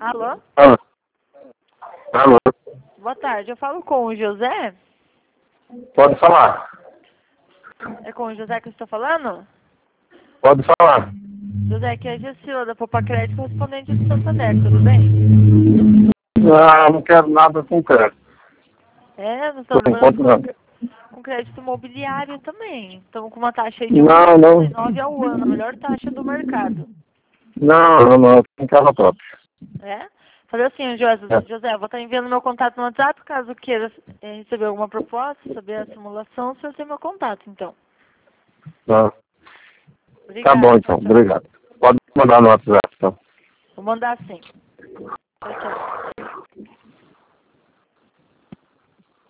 Alô? Alô? Alô? Boa tarde, eu falo com o José? Pode falar. É com o José que eu estou falando? Pode falar. José, aqui é a Gessila da Poupa Crédito, correspondente de Santander, tudo bem? Ah, não quero nada concreto. Nós Por estamos enquanto não. trabalhando com crédito imobiliário também. Estamos com uma taxa de Não, não. 1,19 ao ano, a melhor taxa do mercado. Não. Em casa própria. É? Falei assim, José, É. eu vou estar enviando meu contato no WhatsApp, caso queira receber alguma proposta, saber a simulação, você tem meu contato, então. Tá bom Obrigada, tchau, então. tchau. Obrigado. Pode mandar no WhatsApp, então. Vou mandar sim. Tchau, tchau.